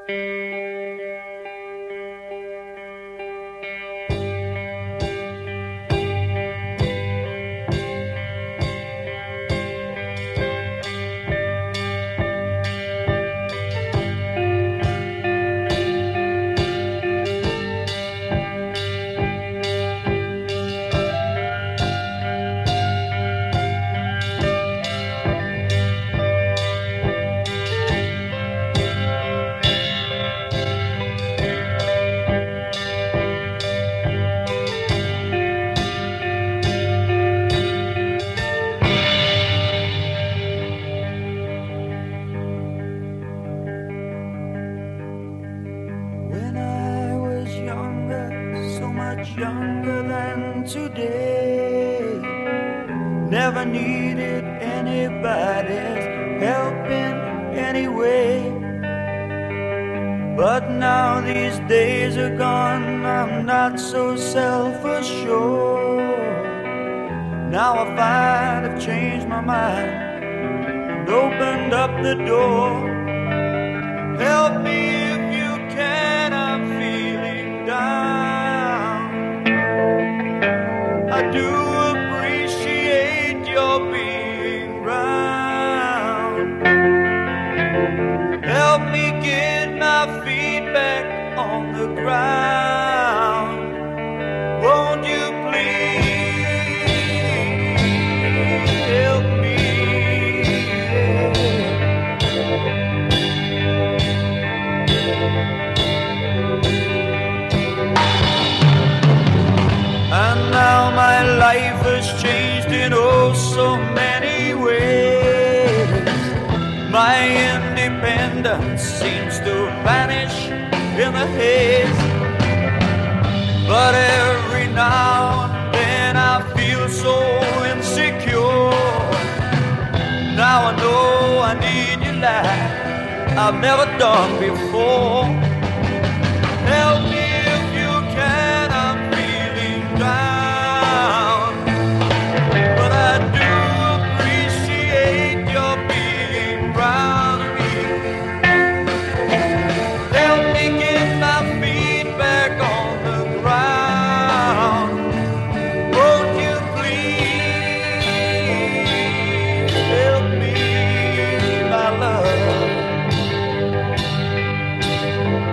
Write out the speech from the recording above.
When I was younger, so much younger than today, never needed anybody's help in any way. But now these days are gone, I'm not so self-assured. Now I find I've changed my mind and opened up the door. Help me if you can, I'm feeling down. I do appreciate your being round. Help me get my feet back on the ground. Won't you please help me? And now my life has changed in oh so many ways. My independence seems to vanish in the haze. But every now and then I feel so insecure. Now I know I need your light I've never done before. Help me if you can, I'm feeling down. But I do appreciate your being round me. Help me get my feet back on the ground. Won't you please help me, my love?